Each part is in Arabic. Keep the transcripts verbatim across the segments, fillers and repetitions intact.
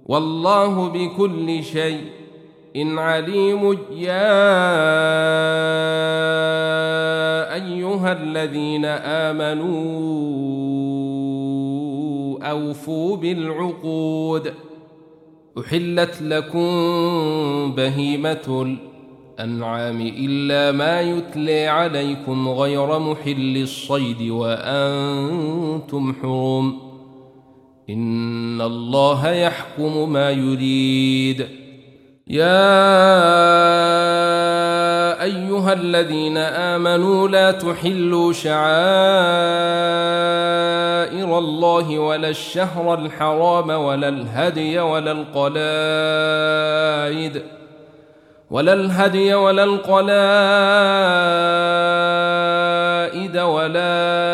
والله بكل شيء إن عليم. يا أيها الذين آمنوا أوفوا بالعقود. أحلت لكم بهيمة الأنعام إلا ما يتلى عليكم غير محل الصيد وأنتم حرم، إن الله يحكم ما يريد. يا أيها الذين آمنوا لا تحلوا شعائر الله ولا الشهر الحرام ولا الهدي ولا القلائد ولا الهدي ولا القلائد ولا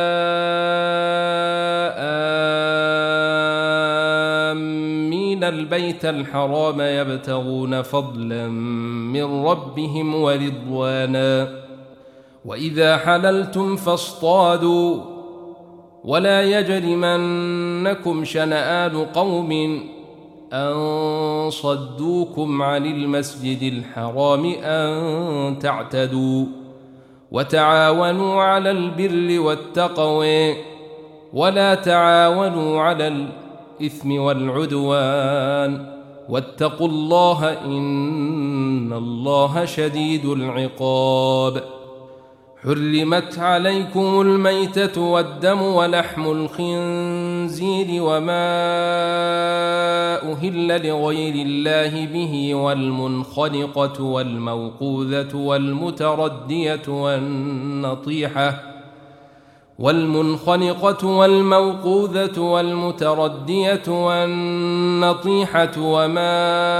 آمين البيت الحرام يبتغون فضلا من ربهم ورضوانا. وإذا حللتم فاصطادوا ولا يجرمنكم شنآن قوم أن صدوكم عن المسجد الحرام أن تعتدوا وتعاونوا على البر والتقوى ولا تعاونوا على الإثم والعدوان واتقوا الله إن الله شديد العقاب. حرمت عليكم الميتة والدم ولحم الخنزير وما أهل لغير الله به والمنخنقة والموقوذة والمتردية والنطيحة والمنخنقة والموقوذة والمتردية والنطيحة وما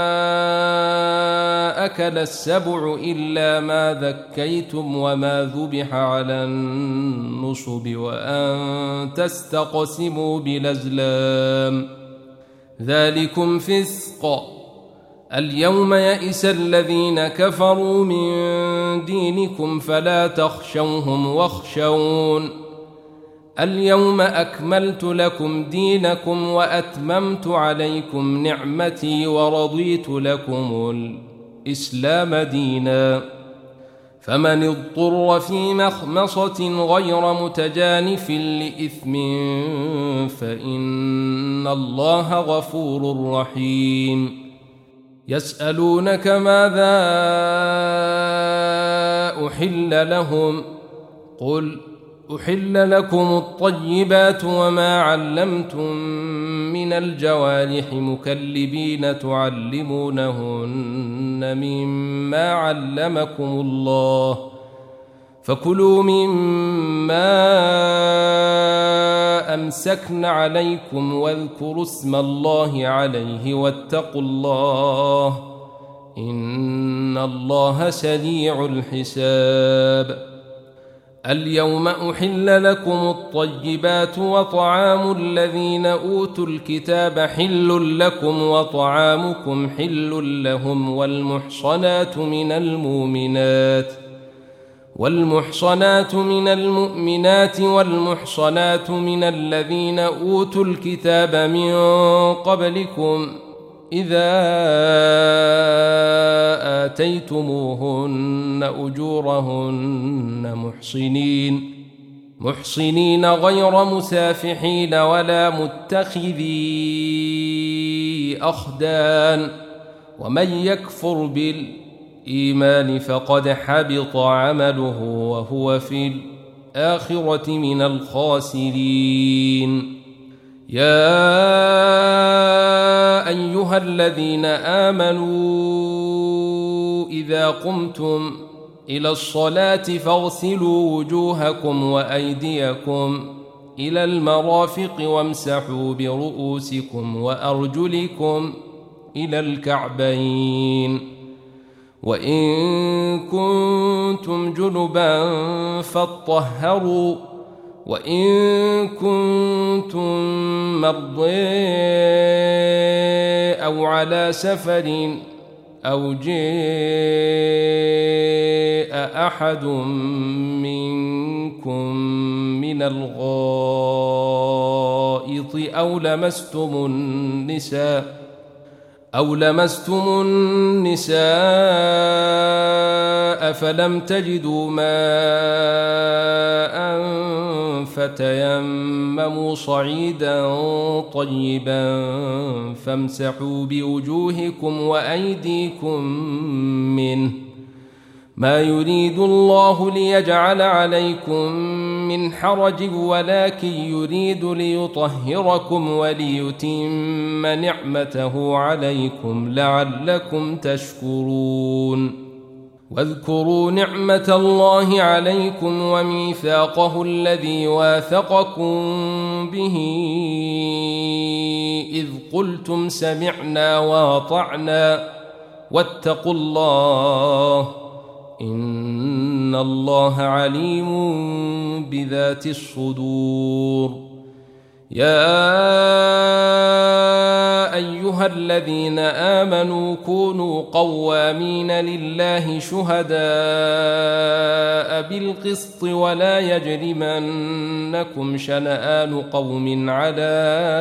أكل السبع إلا ما ذكيتم وما ذبح على النصب وأن تستقسموا بالأزلام ذلكم فسق. اليوم يئس الذين كفروا من دينكم فلا تخشوهم واخشون. اليوم أكملت لكم دينكم وأتممت عليكم نعمتي ورضيت لكم الإسلام دينا. فمن اضطر في مخمصة غير متجانف لإثم فإن الله غفور رحيم. يسألونك ماذا أحل لهم قل أحل لكم الطيبات وما علمتم من الجوارح مكلبين تعلمونهن مما علمكم الله فكلوا مما أمسكن عليكم واذكروا اسم الله عليه واتقوا الله إن الله سريع الحساب. اليوم أحل لكم الطيبات وطعام الذين أوتوا الكتاب حل لكم وطعامكم حل لهم والمحصنات من المؤمنات والمحصنات من المؤمنات والمحصنات من الذين أوتوا الكتاب من قبلكم إذا آتيتموهن أجورهن محصنين محصنين غير مسافحين ولا متخذي أخدان ومن يكفر بالإيمان فقد حبط عمله وهو في الآخرة من الخاسرين. يا أيها الذين آمنوا إذا قمتم إلى الصلاة فاغسلوا وجوهكم وأيديكم إلى المرافق وامسحوا برؤوسكم وأرجلكم إلى الكعبين وإن كنتم جنبا فاطهروا وإن كنتم مرضى أو على سفر أو جاء أحد منكم من الغائط أو لمستم النساء أو لمستم النساء فلم تجدوا ماء فتيمموا صعيدا طيبا فامسحوا بوجوهكم وأيديكم منه، ما يريد الله ليجعل عليكم من حرج ولكن يريد ليطهركم وليتم نعمته عليكم لعلكم تشكرون. واذكروا نعمة الله عليكم وميثاقه الذي واثقكم به إذ قلتم سمعنا وأطعنا واتقوا الله إن الله عليم بذات الصدور. يا أيها الذين آمنوا كونوا قوامين لله شهداء بالقسط ولا يجرمنكم شنآن قوم على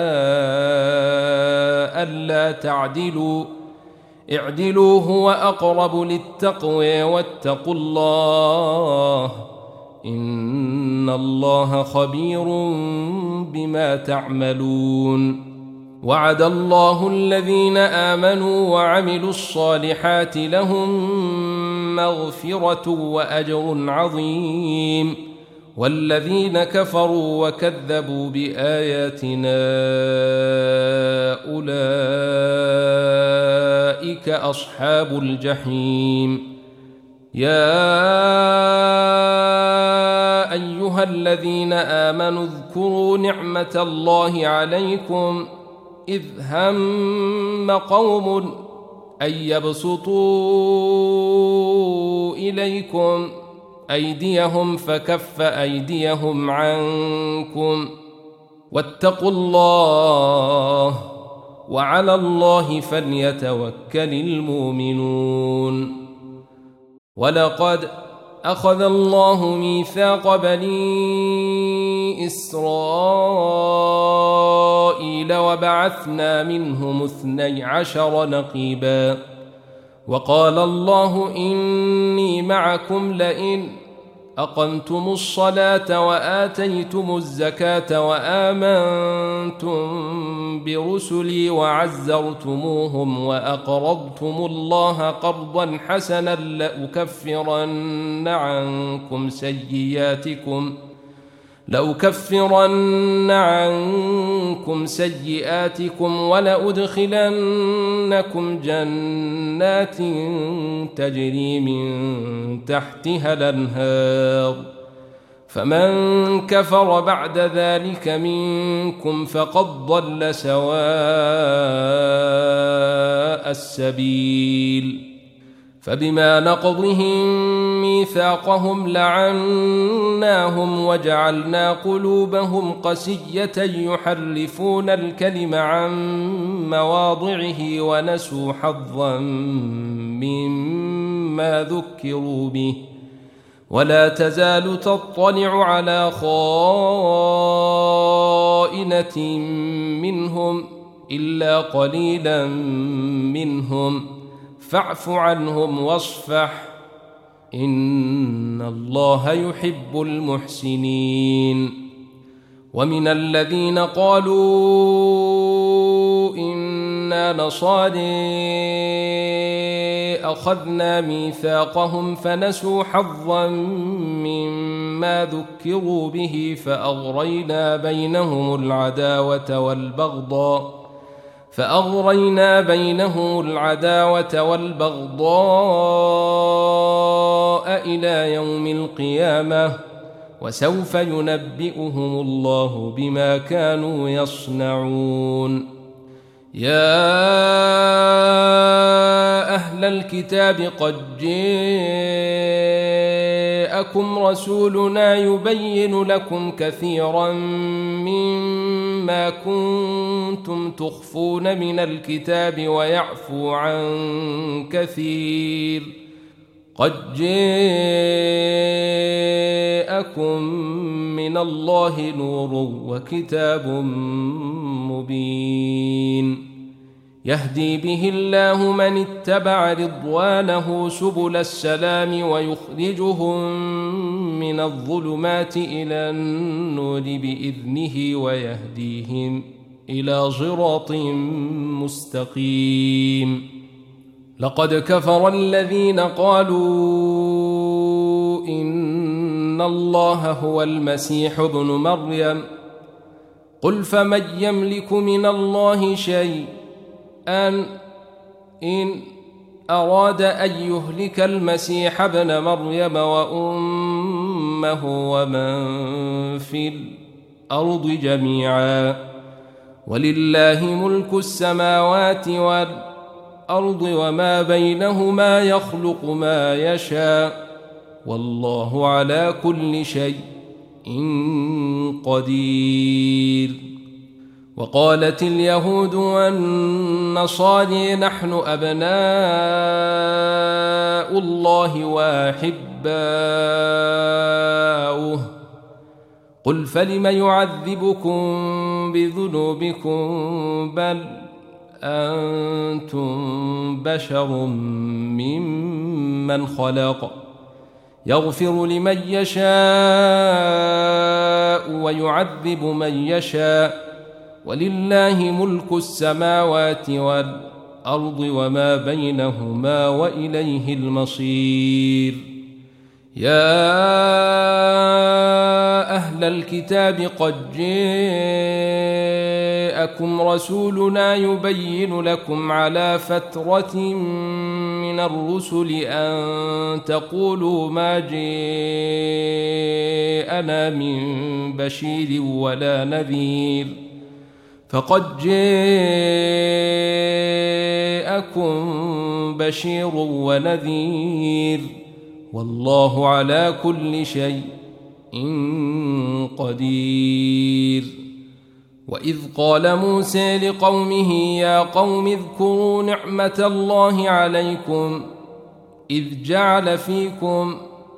ألا تعدلوا اعدلوا هو أقرب للتقوى واتقوا الله إن الله خبير بما تعملون. وعد الله الذين آمنوا وعملوا الصالحات لهم مغفرة وأجر عظيم، والذين كفروا وكذبوا بآياتنا أولئك أصحاب الجحيم. يا أيها الذين آمنوا اذكروا نعمة الله عليكم إذ هم قوم أن يبسطوا إليكم أيديهم فكف أيديهم عنكم واتقوا الله وعلى الله فليتوكل المؤمنون. ولقد أخذ الله ميثاق بني إسرائيل وبعثنا منهم اثني عشر نقيبا وقال الله إني معكم لئن أقمتم الصلاة وآتيتم الزكاة وآمنتم برسلي وعزرتموهم وأقرضتم الله قرضا حسنا لأكفرن عنكم سيئاتكم لأكفرن عنكم سيئاتكم ولأدخلنكم جنات تجري من تحتها الأنهار فمن كفر بعد ذلك منكم فقد ضل سواء السبيل. فبما نقضهم ميثاقهم لعناهم وجعلنا قلوبهم قسية يحرفون الكلم عن مواضعه ونسوا حظا مما ذكروا به ولا تزال تطلع على خائنة منهم إلا قليلا منهم فاعف عنهم واصفح إن الله يحب المحسنين. ومن الذين قالوا إنا نصارى أخذنا ميثاقهم فنسوا حظا مما ذكروا به فأغرينا بينهم العداوة والبغضاء فأغرينا بينهم العداوة والبغضاء إلى يوم القيامة وسوف ينبئهم الله بما كانوا يصنعون. يا أهل الكتاب قد جاءكم رسولنا يبين لكم كثيرا مما كنتم تخفون من الكتاب ويعفو عن كثير قد جاءكم من الله نور وكتاب مبين. يهدي به الله من اتبع رضوانه سبل السلام ويخرجهم من الظلمات إلى النور بإذنه ويهديهم إلى صراط مستقيم. لقد كفر الذين قالوا إن الله هو المسيح ابن مريم قل فمن يملك من الله شيئا أن إن أراد أن يهلك المسيح ابن مريم وأمه ومن في الأرض جميعا ولله ملك السماوات والأرض وما بينهما يخلق ما يشاء والله على كل شيء قدير. وقالت اليهود والنصارى نحن أبناء الله وأحباؤه قل فلم يعذبكم بذنوبكم بل أنتم بشر ممن خلق يغفر لمن يشاء ويعذب من يشاء ولله ملك السماوات والأرض وما بينهما وإليه المصير. يا أهل الكتاب قد جاءكم رسولنا يبين لكم على فترة من الرسل أن تقولوا ما جاءنا من بشير ولا نذير فقد جاءكم بشير ونذير والله على كل شيء قدير. وإذ قال موسى لقومه يا قوم اذكروا نعمة الله عليكم إذ جعل فيكم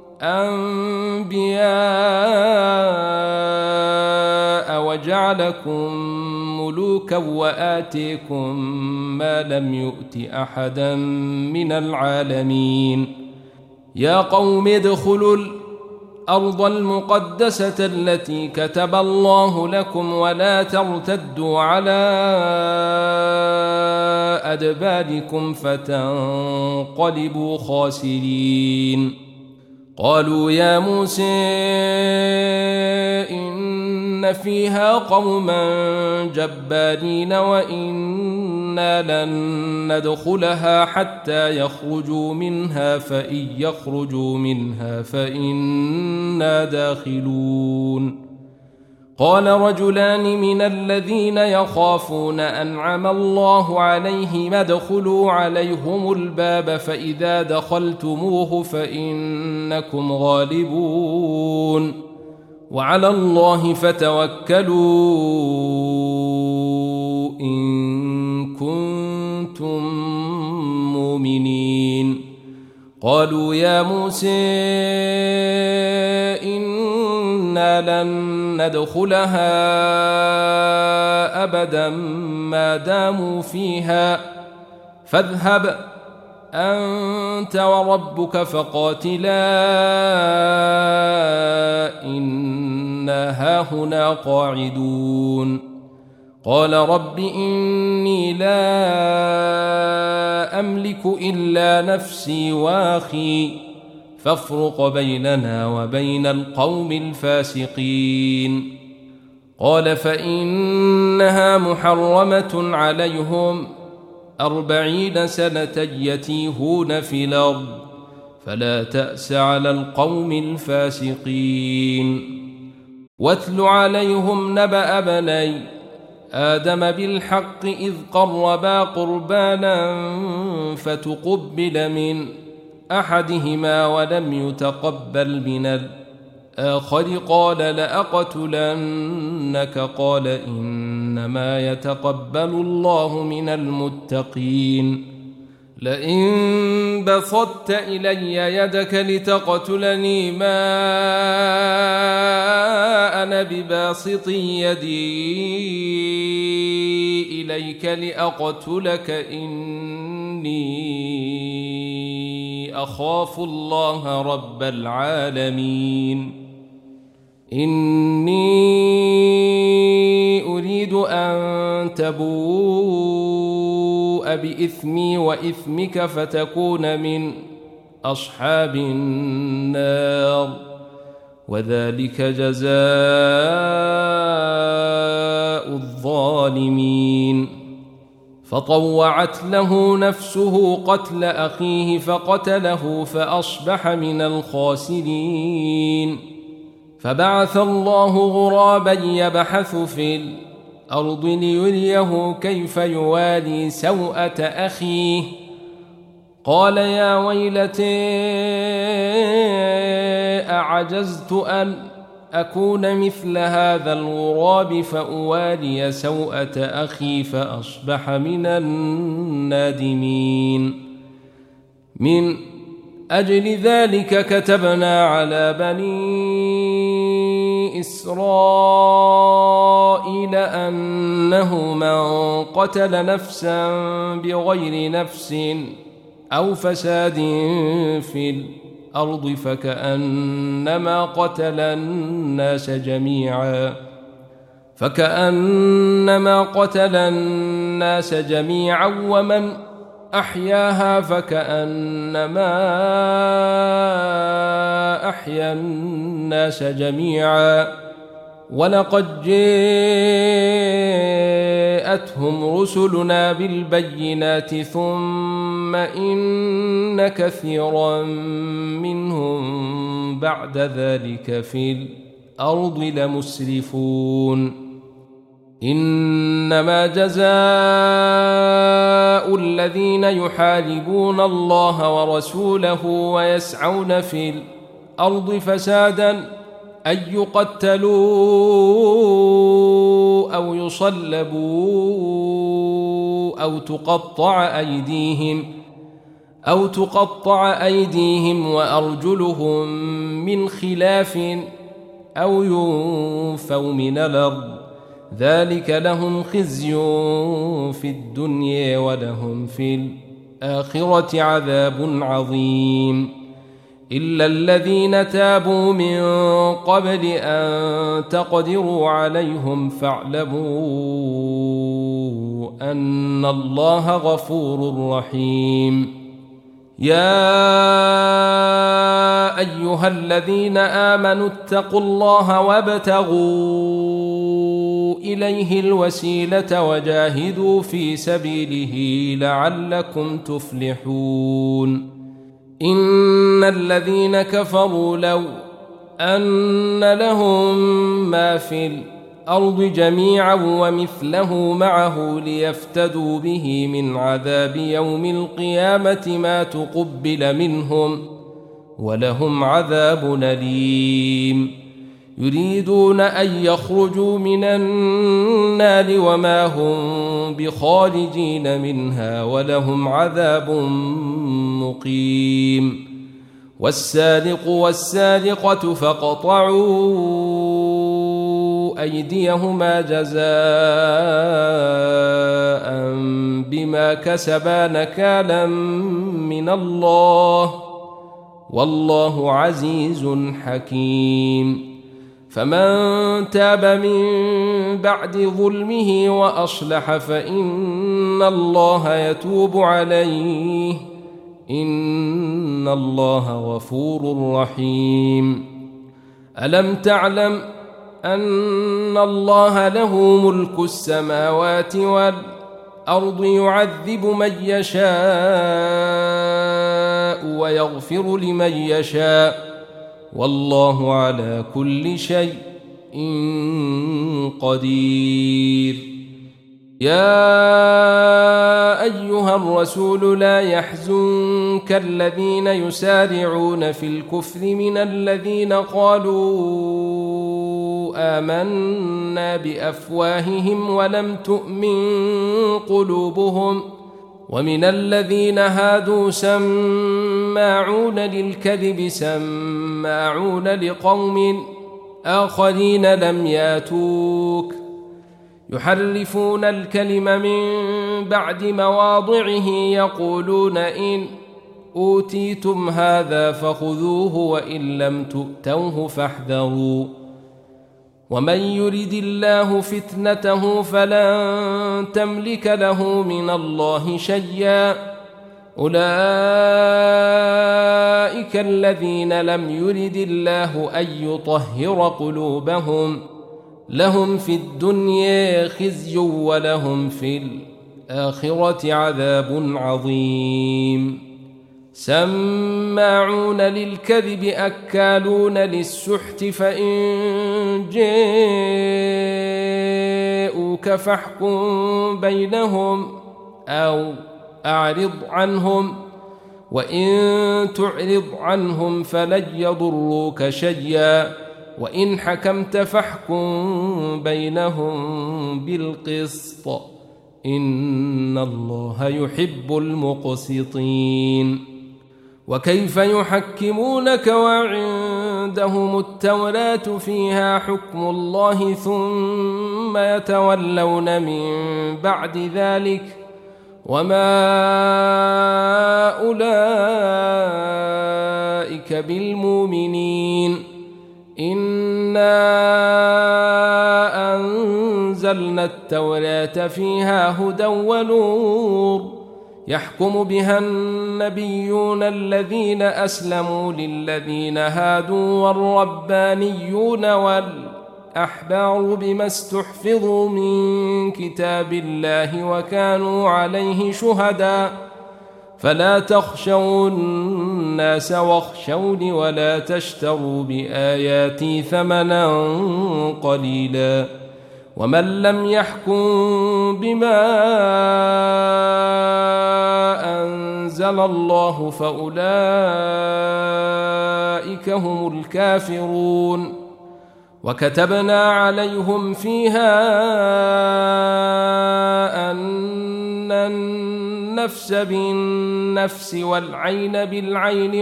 أنبياء وجعلكم ملوكا وآتيكم ما لم يؤت أحدا من العالمين. يا قوم ادخلوا الأرض المقدسة التي كتب الله لكم ولا ترتدوا على أدباركم فتنقلبوا خاسرين. قالوا يا موسى إن فيها قوما جبارين وإنا لن ندخلها حتى يخرجوا منها فإن يخرجوا منها فإنا داخلون. قال رجلان من الذين يخافون أنعم الله عليهم ادخلوا عليهم الباب فإذا دخلتموه فإنكم غالبون وعلى الله فتوكلوا إن كنتم مؤمنين. قالوا يا موسى إنا لن ندخلها أبدا ما داموا فيها فاذهب أنت وربك فقاتلا إنا هاهنا قاعدون. قال رب إني لا أملك إلا نفسي وأخي فافرق بيننا وبين القوم الفاسقين. قال فإنها محرمة عليهم أربعين سنة يتيهون في الأرض فلا تأس على القوم الفاسقين. واتل عليهم نبأ بني آدم بالحق إذ قربا قربانا فتقبل من أحدهما ولم يتقبل من الآخر قال لأقتلنك قال إنما يتقبل الله من المتقين. لئن بسطت إلي يدك لتقتلني ما أنا بباسط يدي إليك لأقتلك إني أخاف الله رب العالمين إني أريد أن تبوء بإثمي وإثمك فتكون من أصحاب النار وذلك جزاء الظالمين فطوعت له نفسه قتل أخيه فقتله فأصبح من الخاسرين فبعث الله غرابا يبحث في الأرض ليريه كيف يواري سوءة أخيه قال يا ويلتي أعجزت أن أكون مثل هذا الغراب فأواري سوءة أخي فأصبح من النادمين من أجل ذلك كتبنا على بني إسرائيل أنه من قتل نفسا بغير نفس أو فساد في الأرض فكأنما قتل الناس جميعا فكأنما قتل الناس جميعا ومن أحياها فكأنما أحيا الناس جميعا ولقد جاءتهم رسلنا بالبينات ثم إن كثيرا منهم بعد ذلك في الأرض لمسرفون إنما جزاء الذين يحاربون الله ورسوله ويسعون في الأرض فسادا أن يقتلوا أو يصلبوا أو تقطع أيديهم أو تقطع أيديهم وأرجلهم من خلاف أو ينفوا من الأرض ذلك لهم خزي في الدنيا ولهم في الآخرة عذاب عظيم إلا الذين تابوا من قبل أن تقدروا عليهم فاعلموا أن الله غفور رحيم يا أيها الذين آمنوا اتقوا الله وابتغوا إليه الوسيلة وجاهدوا في سبيله لعلكم تفلحون إن الذين كفروا لو أن لهم ما في الأرض جميعا ومثله معه ليفتدوا به من عذاب يوم القيامة ما تقبل منهم ولهم عذاب أليم يريدون أن يخرجوا من النار وما هم بخارجين منها ولهم عذاب مقيم والسارق والسارقة فاقطعوا أيديهما جزاء بما كسبا نكالا من الله والله عزيز حكيم فمن تاب من بعد ظلمه وأصلح فإن الله يتوب عليه إن الله غفور رحيم ألم تعلم أن الله له ملك السماوات والأرض يعذب من يشاء ويغفر لمن يشاء والله على كل شيء قدير يا أيها الرسول لا يحزنك الذين يسارعون في الكفر من الذين قالوا آمنا بأفواههم ولم تؤمن قلوبهم ومن الذين هادوا سماعون للكذب سماعون لقوم آخرين لم ياتوك يحرفون الكلم من بعد مواضعه يقولون إن أوتيتم هذا فخذوه وإن لم تؤتوه فاحذروا ومن يرد الله فتنته فلن تملك له من الله شيئا أولئك الذين لم يرد الله أن يطهر قلوبهم لهم في الدنيا خزي ولهم في الآخرة عذاب عظيم سماعون للكذب أكالون للسحت فإن جاءوك فاحكم بينهم أو أعرض عنهم وإن تعرض عنهم فلن يضروك شيئا وإن حكمت فاحكم بينهم بالقسط إن الله يحب المقسطين وكيف يحكمونك وعندهم التوراة فيها حكم الله ثم يتولون من بعد ذلك وما أولئك بالمؤمنين إنا أنزلنا التوراة فيها هدى ونور يحكم بها النبيون الذين أسلموا للذين هادوا والربانيون والأحبار بما استحفظوا من كتاب الله وكانوا عليه شهداء فلا تخشوا الناس واخشوني ولا تشتروا بآياتي ثمنا قليلا ومن لم يحكم بما أنزل الله فأولئك هم الكافرون وكتبنا عليهم فيها أن النفس بالنفس والعين بالعين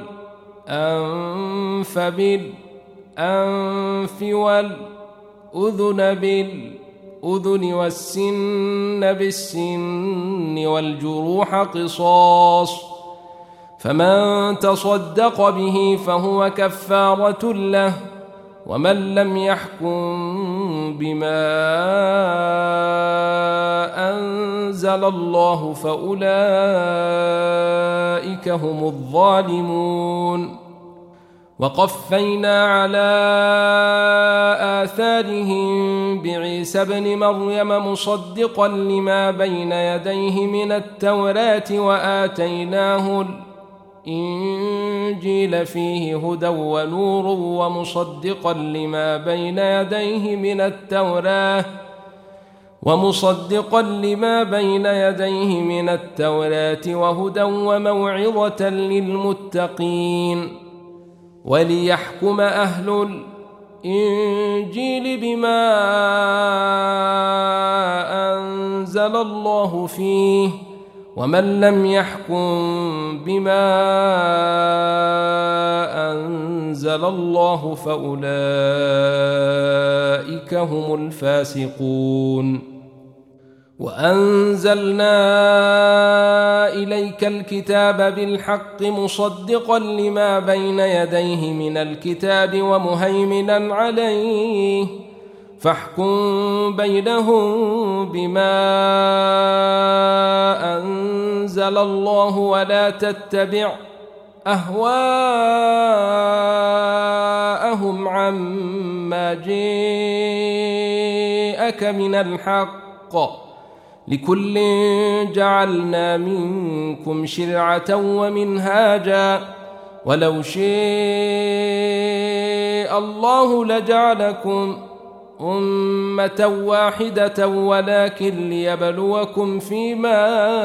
والأنف بالأنف والأذن بالأذن والسن بالسن والجروح قصاص فمن تصدق به فهو كفارة له ومن لم يحكم بما أنزل الله فأولئك هم الظالمون وقفينا على آثارهم بعيسى ابن مريم مصدقا لما بين يديه من التوراة وآتيناه الإنجيل فيه هدى ونور ومصدقا لما بين يديه من التوراة ومصدقا لما بين يديه من التوراة وهدى وموعظة للمتقين وليحكم أهل الإنجيل بما أنزل الله فيه ومن لم يحكم بما أنزل الله فأولئك هم الفاسقون وأنزلنا إليك الكتاب بالحق مصدقا لما بين يديه من الكتاب ومهيمنا عليه فاحكم بينهم بما أنزل الله ولا تتبع أهواءهم عما جاءك من الحق لكل جعلنا منكم شرعة ومنهاجا ولو شاء الله لجعلكم أمة واحدة ولكن ليبلوكم فيما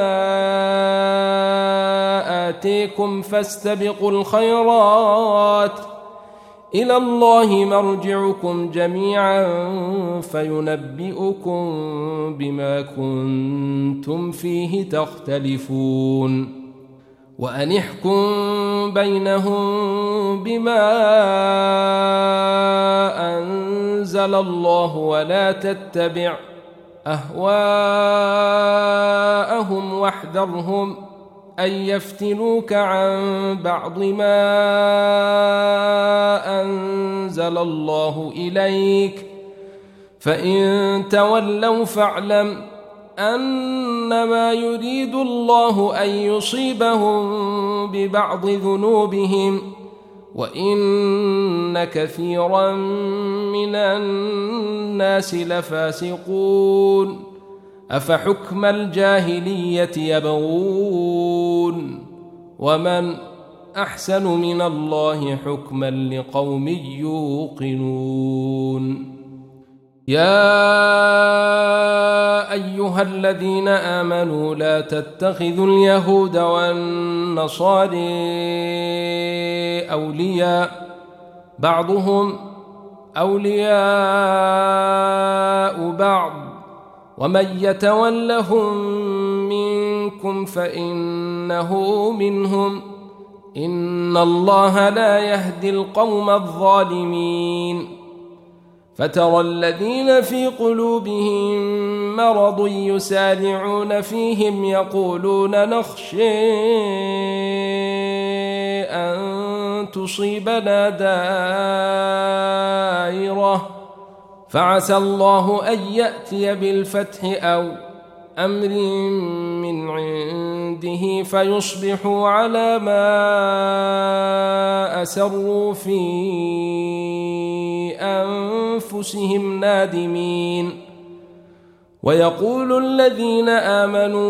آتيكم فاستبقوا الخيرات إلى الله مرجعكم جميعا فينبئكم بما كنتم فيه تختلفون وأن احكم بينهم بما أنزل الله ولا تتبع أهواءهم واحذرهم أن يفتنوك عن بعض ما أنزل الله إليك فإن تولوا فاعلم أنما يريد الله أن يصيبهم ببعض ذنوبهم وإن كثيرا من الناس لفاسقون أفحكم الجاهلية يبغون ومن أحسن من الله حكما لقوم يوقنون يا أيها الذين آمنوا لا تتخذوا اليهود والنصارى أولياء بعضهم أولياء بعض ومن يتولهم منكم فإنه منهم إن الله لا يهدي القوم الظالمين فترى الذين في قلوبهم مرض يسارعون فيهم يقولون نخشى أن تصيبنا دائرة فعسى الله أن يأتي بالفتح أو أمر من عنده فيصبحوا على ما أسروا في أنفسهم نادمين ويقول الذين آمنوا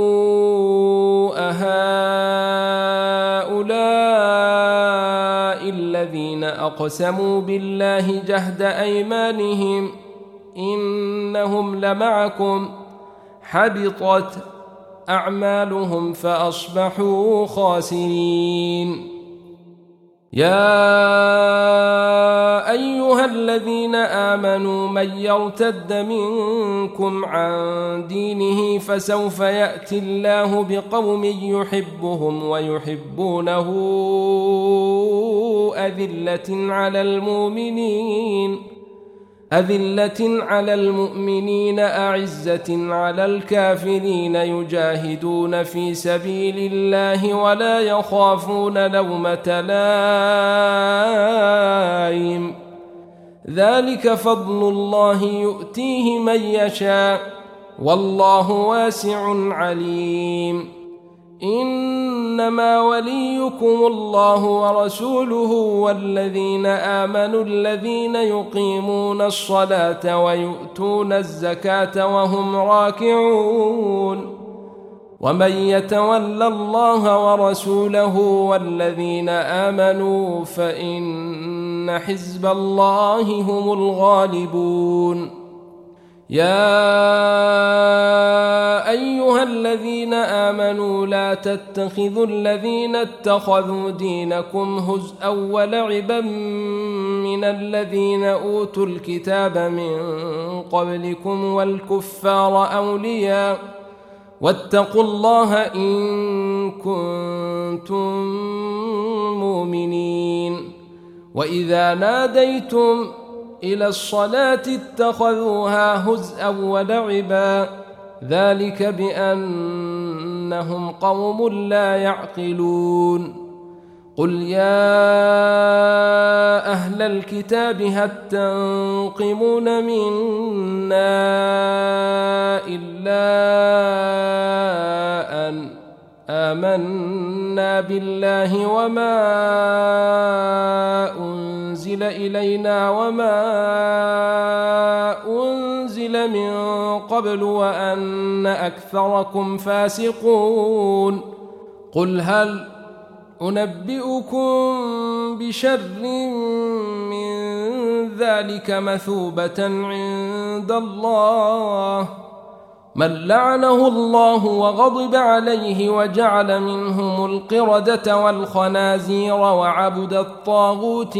أهؤلاء الذين أقسموا بالله جهد أيمانهم إنهم لمعكم حبطت أعمالهم فأصبحوا خاسرين يا أيها الذين آمنوا من يرتد منكم عن دينه فسوف يأتي الله بقوم يحبهم ويحبونه أذلة على المؤمنين أذلة على المؤمنين أعزة على الكافرين يجاهدون في سبيل الله ولا يخافون لومة لائم ذلك فضل الله يؤتيه من يشاء والله واسع عليم إنما وليكم الله ورسوله والذين آمنوا الذين يقيمون الصلاة ويؤتون الزكاة وهم راكعون ومن يتول الله ورسوله والذين آمنوا فإن حزب الله هم الغالبون يا أيها الذين آمنوا لا تتخذوا الذين اتخذوا دينكم هزءا ولعبا من الذين أوتوا الكتاب من قبلكم والكفار أولياء واتقوا الله إن كنتم مؤمنين وإذا ناديتم إلى الصلاة اتخذوها هزءا ولعبا ذلك بأنهم قوم لا يعقلون قل يا أهل الكتاب هل تنقمون منا إلا أن آمنا بالله وما أنزل إلينا وما أنزل من قبل وأن أكثركم فاسقون قل هل أنبئكم بشر من ذلك مثوبة عند الله من لعنه الله وغضب عليه وجعل منهم القردة والخنازير وعبد الطاغوت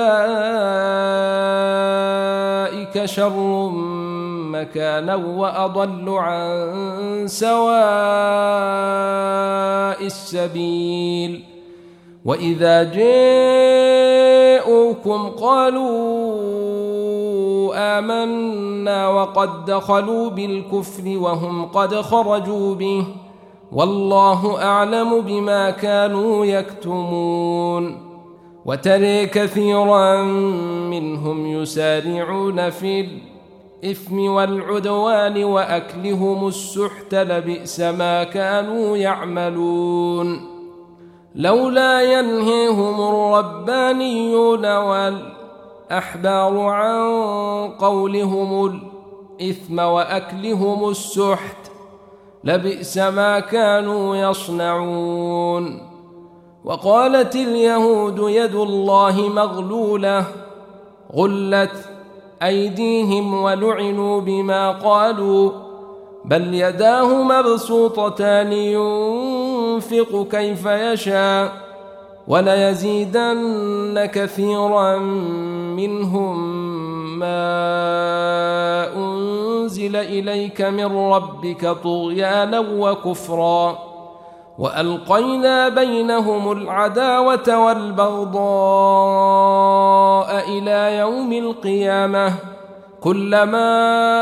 أولئك شر مكانا وأضل عن سواء السبيل وإذا جاءوكم قالوا آمنا الجنة وقد دخلوا بالكفر وهم قد خرجوا به، والله أعلم بما كانوا يكتمون. وترى كثيرا منهم يسارعون في الإثم والعدوان وأكلهم السحت، لبئس ما كانوا يعملون. لولا ينهيهم الربانيون والأحبار عن قولهم الإثم وأكلهم السحت، لبئس ما كانوا يصنعون. وقالت اليهود يد الله مغلولة غلت أيديهم ولعنوا بما قالوا، بل يداه مبسوطتان ينفق كيف يشاء، وليزيدن كثيرا منهم ما أنزل إليك من ربك طغيانا وكفرا، وألقينا بينهم العداوة والبغضاء إلى يوم القيامة، كلما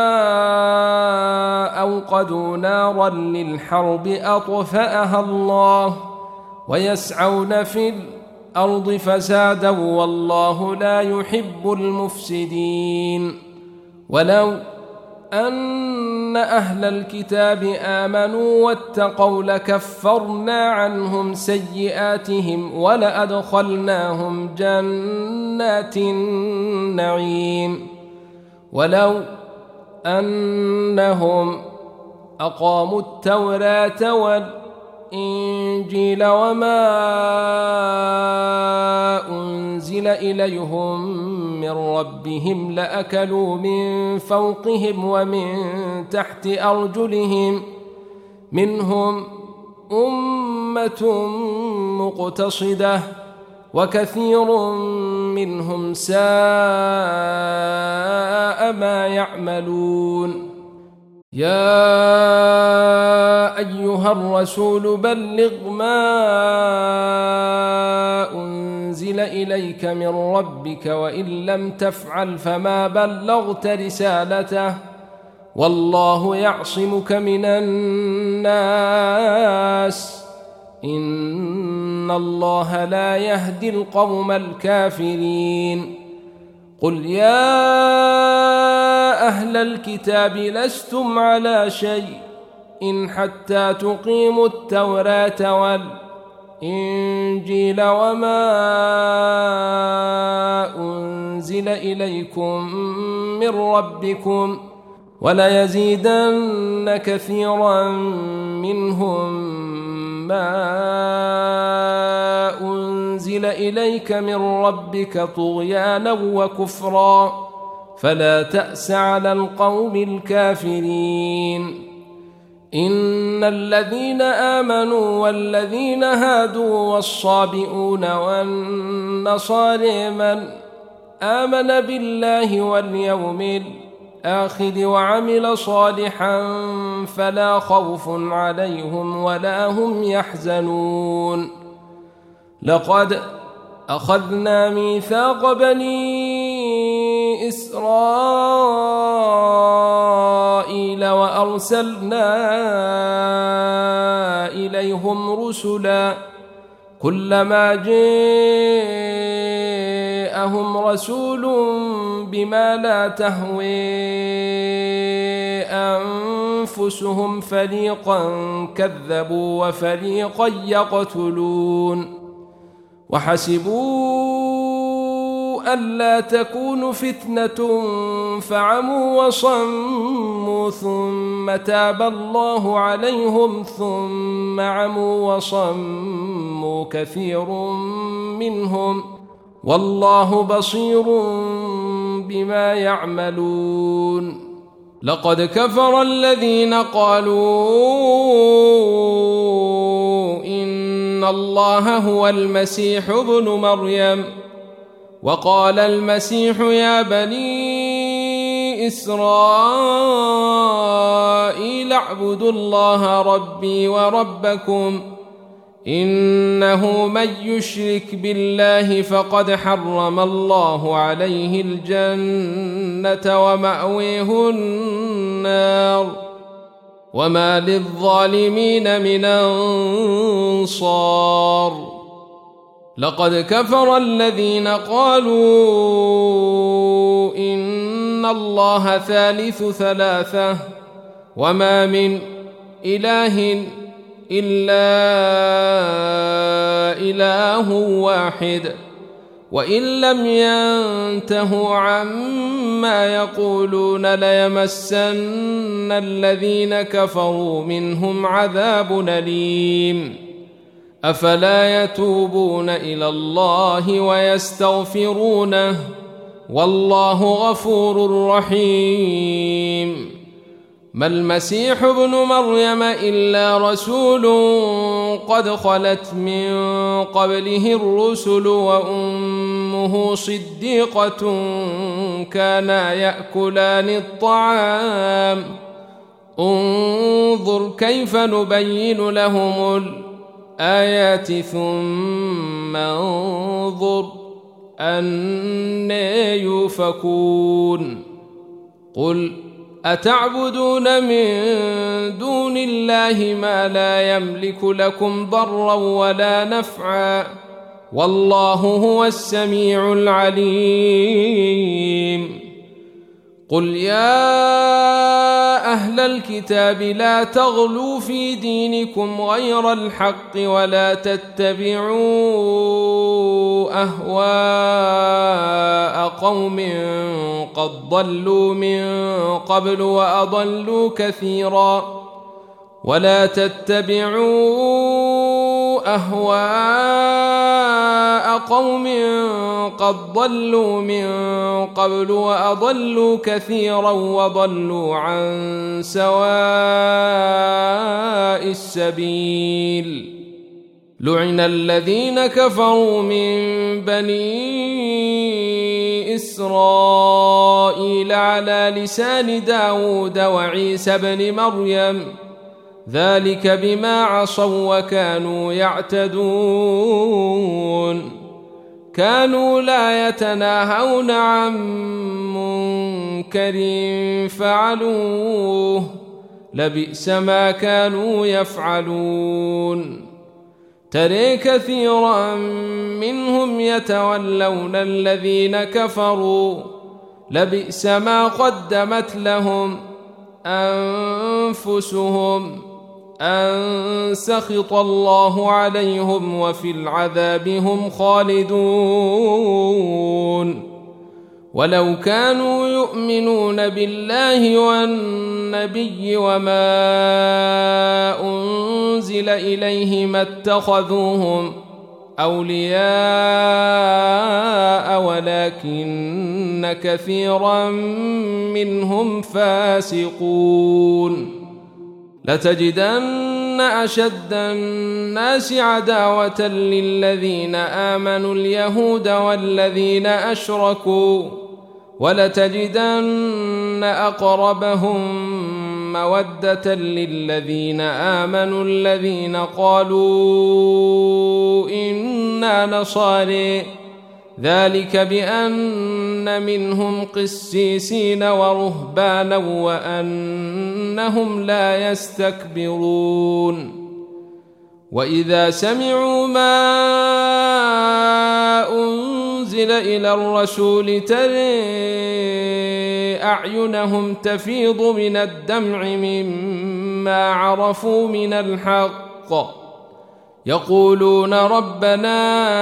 أوقدوا نارا للحرب أطفأها الله، ويسعون في الأرض فسادا والله لا يحب المفسدين. ولو أن أهل الكتاب آمنوا واتقوا لكفرنا عنهم سيئاتهم ولأدخلناهم جنات النعيم، ولو أنهم أقاموا التوراة والإنجيل وما أنزل إليهم من ربهم لأكلوا من فوقهم ومن تحت أرجلهم، منهم أمة مقتصدة وكثير منهم ساء ما يعملون. يا أيها الرسول بلغ ما أنزل إليك من ربك، وإن لم تفعل فما بلغت رسالته، والله يعصمك من الناس، إن الله لا يهدي القوم الكافرين. قل يا أهل الكتاب لستم على شيء إن حتى تقيموا التوراة والإنجيل وما أنزل إليكم من ربكم، وليزيدن كثيرا منهم ما أنزل إليك من ربك طغيانا وكفرا، فلا تأس على القوم الكافرين. إن الذين آمنوا والذين هادوا والصابئون والنصارى من آمن بالله واليوم الآخر وعمل صالحا فلا خوف عليهم ولا هم يحزنون. لقد أخذنا ميثاق بني إسرائيل وأرسلنا إليهم رسلا، كلما جاءهم رسول بما لا تهوي أنفسهم فريقا كذبوا وفريقا يقتلون، وحسبوا ألا تكون فتنة فعموا وصموا ثم تاب الله عليهم ثم عموا وصموا كثير منهم، والله بصير بما يعملون. لقد كفر الذين قالوا إن الله هو المسيح ابن مريم، وقال المسيح يا بني إسرائيل اعبدوا الله ربي وربكم إنه من يشرك بالله فقد حرم الله عليه الجنة ومأويه النار وما للظالمين من أنصار لقد كفر الذين قالوا إن الله ثالث ثلاثة وما من إله إلا إله واحد وإن لم ينتهوا عما يقولون ليمسن الذين كفروا منهم عذاب أليم أفلا يتوبون إلى الله ويستغفرونه والله غفور رحيم ما المسيح ابن مريم إلا رسول قد خلت من قبله الرسل وأمه صديقة كانا يأكلان الطعام انظر كيف نبين لهم الآيات ثم انظر أنى يؤفكون قل أتعبدون من دون الله ما لا يملك لكم ضرا ولا نفعا والله هو السميع العليم قل يا أهل الكتاب لا تغلوا في دينكم غير الحق ولا تتبعوا أهواء قوم قد ضلوا من قبل وأضلوا كثيرا ولا تتبعوا أهواء قوم قد ضلوا من قبل وأضلوا كثيرا وضلوا عن سواء السبيل لعن الذين كفروا من بني إسرائيل على لسان داود وعيسى بن مريم ذلك بما عصوا وكانوا يعتدون كانوا لا يتناهون عن منكر فعلوه لبئس ما كانوا يفعلون ترى كثيرا منهم يتولون الذين كفروا لبئس ما قدمت لهم أنفسهم أن سخط الله عليهم وفي العذاب هم خالدون ولو كانوا يؤمنون بالله والنبي وما أنزل إليه ما اتخذوهم أولياء ولكن كثيرا منهم فاسقون لتجدن أشد الناس عداوة للذين آمنوا اليهود والذين أشركوا ولتجدن أقربهم مودة للذين آمنوا الذين قالوا إنا نصارى ذلك بأن منهم قسيسين ورهبانا وأنهم لا يستكبرون وإذا سمعوا ما أنزل إلى الرسول ترى أعينهم تفيض من الدمع مما عرفوا من الحق يقولون ربنا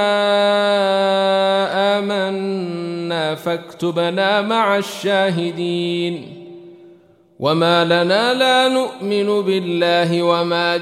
آمنا فاكتبنا مع الشاهدين وما لنا لا نؤمن بالله وما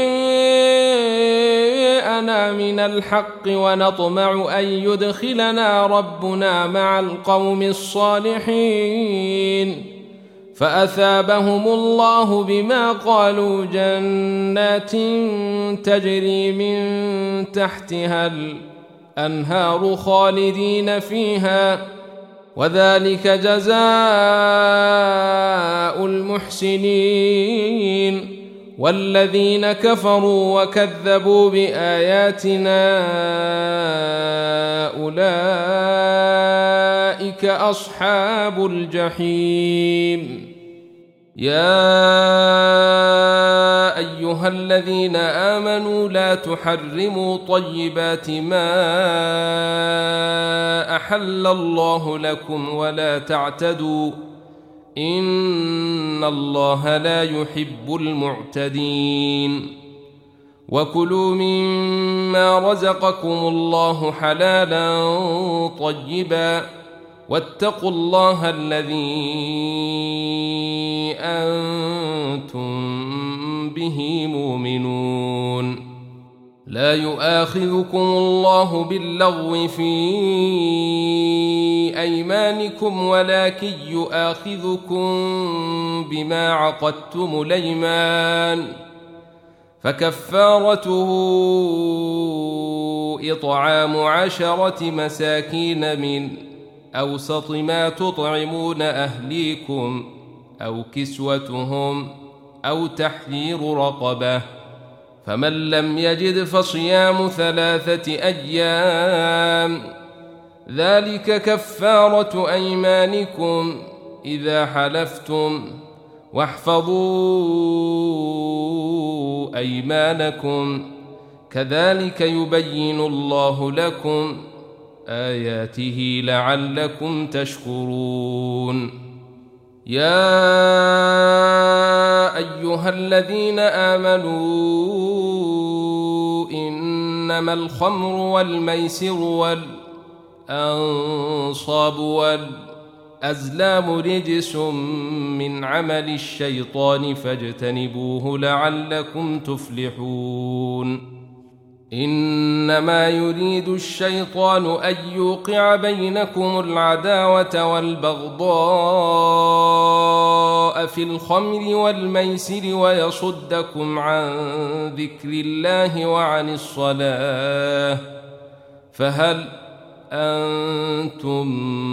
جاءنا من الحق ونطمع أن يدخلنا ربنا مع القوم الصالحين فأثابهم الله بما قالوا جنات تجري من تحتها الأنهار خالدين فيها وذلك جزاء المحسنين والذين كفروا وكذبوا بآياتنا أولئك أصحاب الجحيم. يا أيها الذين آمنوا لا تحرموا طيبات ما أحل الله لكم ولا تعتدوا إن الله لا يحب المعتدين. وكلوا مما رزقكم الله حلالا طيبا واتقوا الله الذي أنتم به مؤمنون. لا يؤاخذكم الله باللغو في أيمانكم ولكن يؤاخذكم بما عقدتم الأيمان فكفارته إطعام عشرة مساكين من أوسط ما تطعمون أهليكم أو كسوتهم أو تحرير رقبة فمن لم يجد فصيام ثلاثة أيام ذلك كفارة أيمانكم إذا حلفتم واحفظوا أيمانكم كذلك يبين الله لكم آياته لعلكم تشكرون. يا أيها الذين آمنوا إنما الخمر والميسر والأنصاب والأزلام رجس من عمل الشيطان فاجتنبوه لعلكم تفلحون. إنما يريد الشيطان أن يوقع بينكم العداوة والبغضاء في الخمر والميسر ويصدكم عن ذكر الله وعن الصلاة فهل أنتم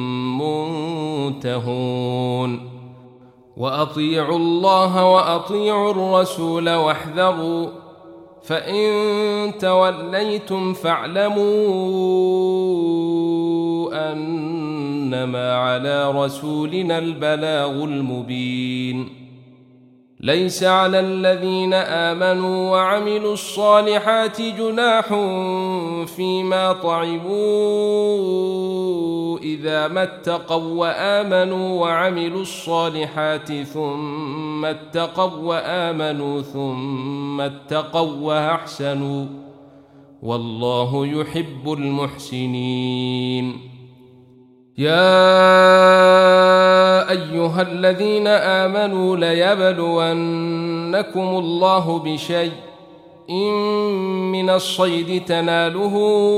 منتهون. وأطيعوا الله وأطيعوا الرسول واحذروا فإن توليتم فاعلموا أنما على رسولنا البلاغ المبين. ليس على الذين آمنوا وعملوا الصالحات جناح فيما طعموا إذا ما اتقوا وآمنوا وعملوا الصالحات ثم اتقوا وآمنوا ثم اتقوا وأحسنوا والله يحب المحسنين. يا أيها الذين آمنوا ليبلونكم الله بشيء من الصيد تناله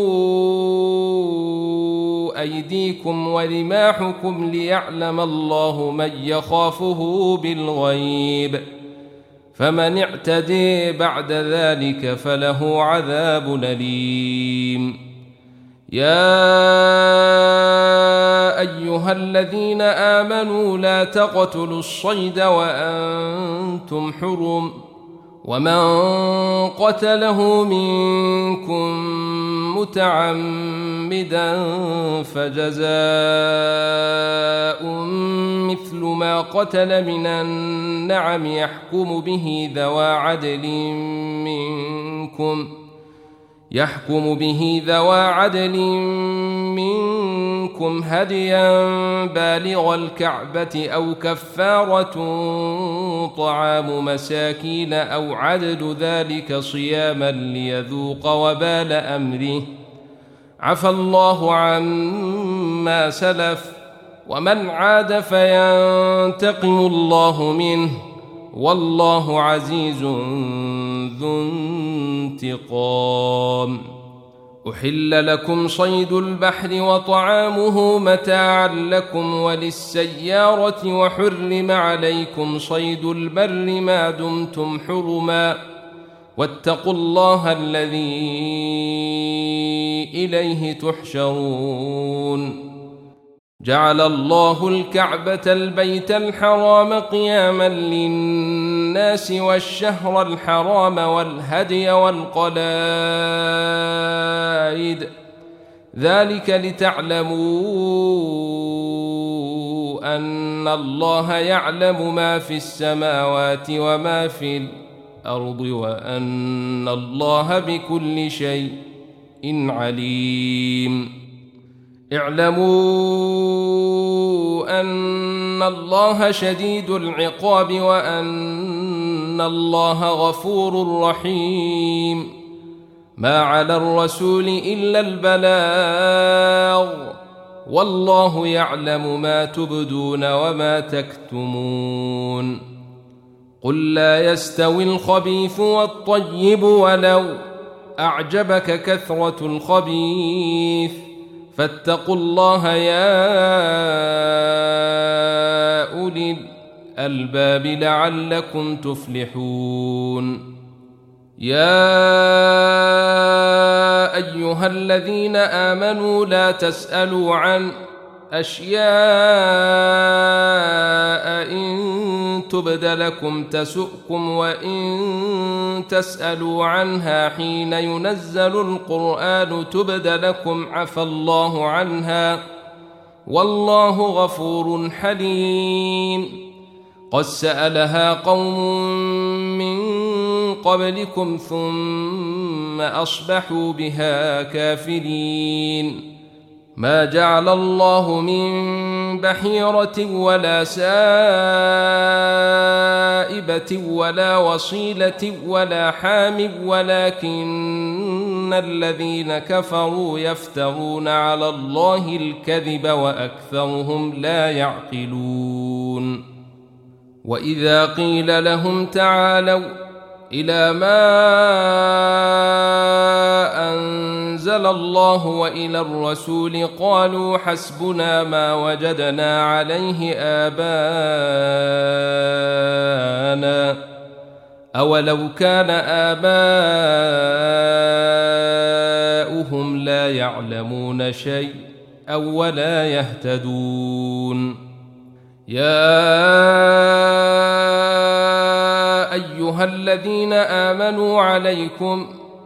أيديكم ورماحكم ليعلم الله من يخافه بالغيب فمن اعتدي بعد ذلك فله عذاب أليم. يا أيها الذين آمنوا لا تقتلوا الصيد وأنتم حرم ومن قتله منكم متعمدا فجزاء مثل ما قتل من النعم يحكم به ذوى عدل منكم يحكم به ذوى عدل منكم هديا بالغ الكعبة أو كفارة طعام مساكين أو عدل ذلك صياما ليذوق وبال أمره عفى الله عما سلف ومن عاد فينتقم الله منه والله عزيز ذو انتقام. أحل لكم صيد البحر وطعامه متاعا لكم وللسيارة وحرم عليكم صيد البر ما دمتم حرما واتقوا الله الذي إليه تحشرون. جعل الله الكعبة البيت الحرام قياما للناس والشهر الحرام والهدي والقلائد ذلك لتعلموا أن الله يعلم ما في السماوات وما في الأرض وأن الله بكل شيء عليم. اعلموا أن الله شديد العقاب وأن الله غفور رحيم. ما على الرسول إلا البلاغ والله يعلم ما تبدون وما تكتمون. قل لا يستوي الخبيث والطيب ولو أعجبك كثرة الخبيث فاتقوا الله يا أولي الألباب لعلكم تفلحون. يا أيها الذين آمنوا لا تسألوا عن أشياء إن تبد لكم تسؤكم وإن تسألوا عنها حين ينزل القرآن تبد لكم عفى الله عنها والله غفور حليم. قد سألها قوم من قبلكم ثم أصبحوا بها كافرين. ما جعل الله من بحيرة ولا سائبة ولا وصيلة ولا حام ولكن الذين كفروا يفترون على الله الكذب وأكثرهم لا يعقلون. وإذا قيل لهم تعالوا إلى ما أنزل الله وإلى الرسول قالوا حسبنا ما وجدنا عليه آباءنا أولو كان آباؤهم لا يعلمون شيء أو ولا يهتدون. يا أيها الذين آمنوا عليكم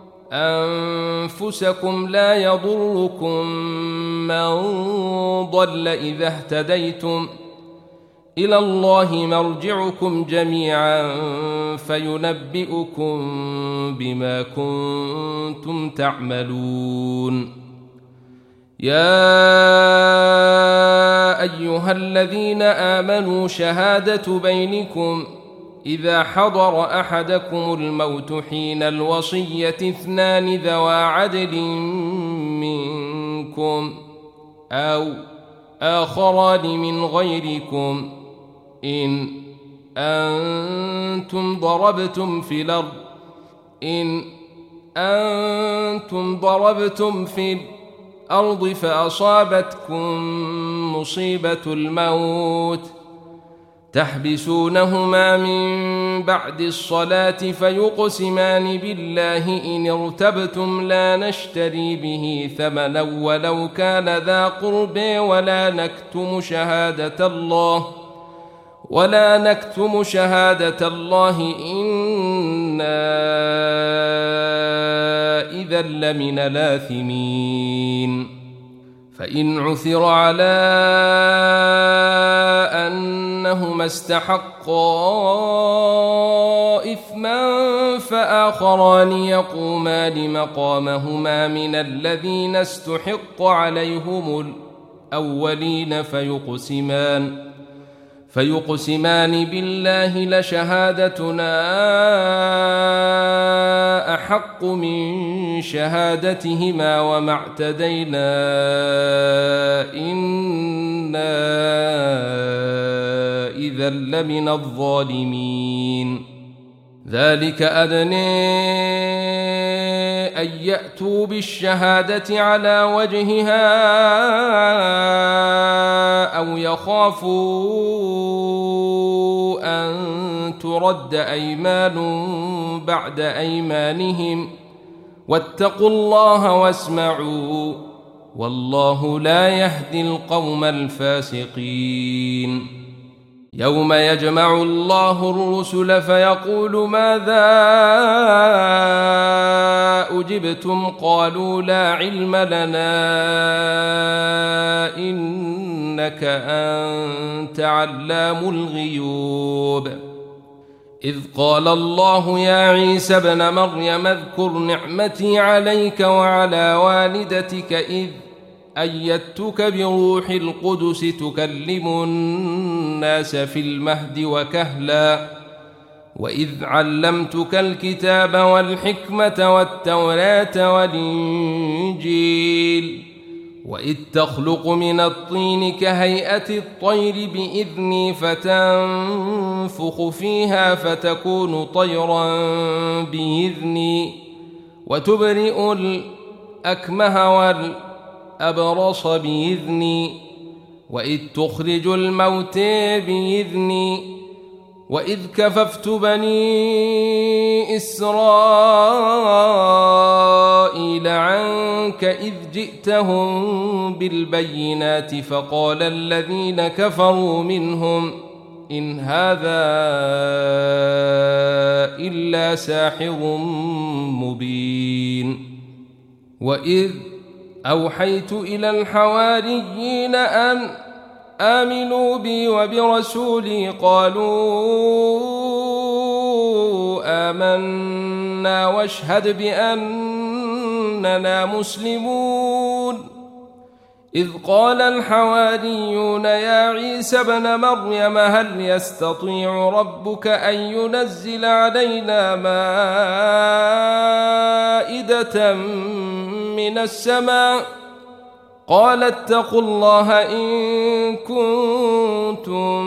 أنفسكم لا يضركم من ضل إذا اهتديتم إلى الله مرجعكم جميعا فينبئكم بما كنتم تعملون. يا أيها الذين آمنوا شهادة بينكم إذا حضر أحدكم الموت حين الوصية اثنان ذوى عدل منكم أو آخران من غيركم إن أنتم ضربتم في الأرض إن أنتم ضربتم في الأرض فأصابتكم مصيبة الموت تحبسونهما من بعد الصلاة فيقسمان بالله إن ارتبتم لا نشتري به ثمنا ولو كان ذا قرب ولا نكتم شهادة الله ولا نكتم شهادة الله إنا إذا لمن الآثمين. فإن عثر على أنهما استحقا إثما فآخران يقومان مقامهما من الذين استحق عليهم الأولين فيقسمان فيقسمان بالله لشهادتنا أحق من شهادتهما وما اعتدينا إنا إذا لمن الظالمين. ذلك أدنى أن يأتوا بالشهادة على وجهها أو يخافوا أن ترد أيمان بعد أيمانهم واتقوا الله واسمعوا والله لا يهدي القوم الفاسقين يوم يجمع الله الرسل فيقول ماذا أجبتم قالوا لا علم لنا إنك أنت علام الغيوب إذ قال الله يا عيسى ابن مريم اذكر نعمتي عليك وعلى والدتك إذ أيدتك بروح القدس تكلم الناس في المهد وكهلا وإذ علمتك الكتاب والحكمة والتوراة والإنجيل وإذ تخلق من الطين كهيئة الطير بإذني فتنفخ فيها فتكون طيرا بإذني وتبرئ الأكمه والأبرص بإذني وإذ تخرج الموتى بإذني وإذ كففت بني إسرائيل عنك إذ جئتهم بالبينات فقال الذين كفروا منهم إن هذا إلا ساحر مبين وإذ أوحيت إلى الحواريين أن آمنوا بي وبرسولي قالوا آمنا واشهد بأننا مسلمون إذ قال الحواريون يا عيسى ابن مريم هل يستطيع ربك أن ينزل علينا مائدة من السماء قال اتقوا الله إن كنتم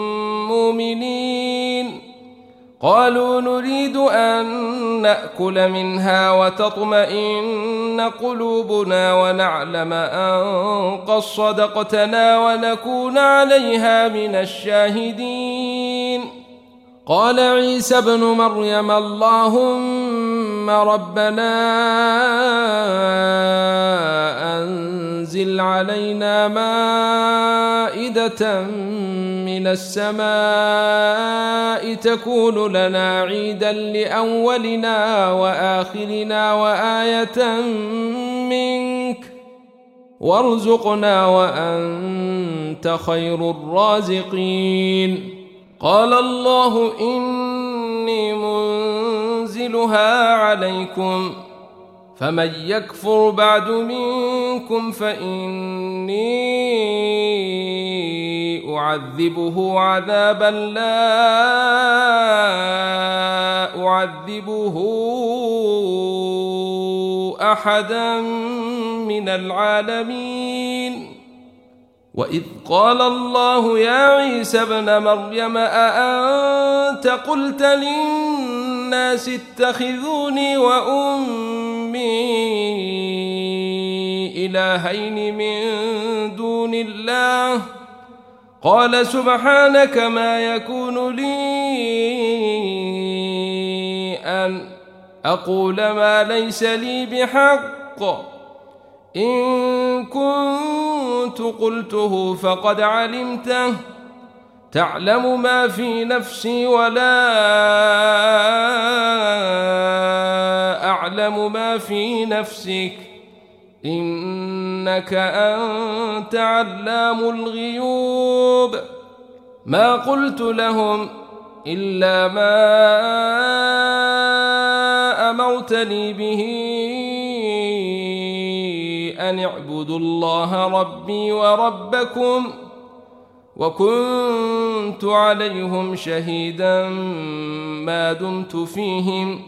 مؤمنين قالوا نريد أن نأكل منها وتطمئن قلوبنا ونعلم أن قد صدقتنا ونكون عليها من الشاهدين قال عيسى ابن مريم اللهم ربنا أنزل علينا مائدة من السماء تكون لنا عيدا لأولنا وآخرنا وآية منك وارزقنا وأنت خير الرازقين قال الله إني منزلها عليكم فمن يكفر بعد منكم فإني أعذبه عذابا لا أعذبه أحدا من العالمين وإذ قال الله يا عيسى ابن مريم أأنت قلت للناس اتخذوني وأمي إلهين من دون الله قال سبحانك ما يكون لي أن أقول ما ليس لي بحق إن كنت قلته فقد علمته تعلم ما في نفسي ولا أعلم ما في نفسك إنك أنت علام الغيوب ما قلت لهم إلا ما أمرتني به أن اعبدوا الله ربي وربكم وكنت عليهم شهيدا ما دمت فيهم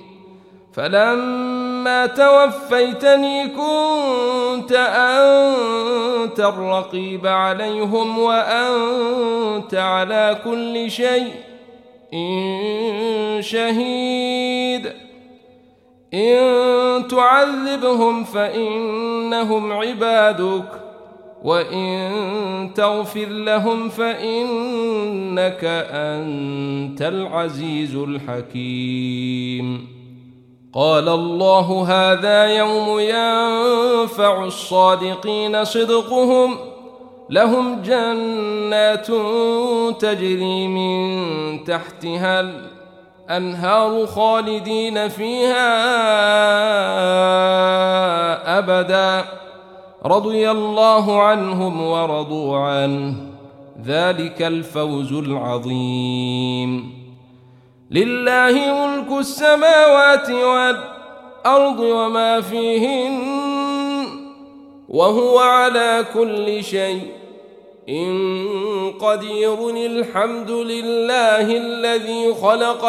فلما توفيتني كنت أنت الرقيب عليهم وأنت على كل شيء شهيد إن تعذبهم فإنهم عبادك وإن تغفر لهم فإنك أنت العزيز الحكيم قال الله هذا يوم ينفع الصادقين صدقهم لهم جنات تجري من تحتها الأنهار خالدين فيها أبدا رضي الله عنهم ورضوا عنه ذلك الفوز العظيم لله ملك السماوات والأرض وما فيهن وهو على كل شيء إن قدير الحمد لله الذي خلق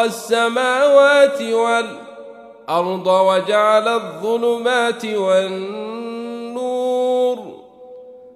السماوات والأرض وجعل الظلمات والنور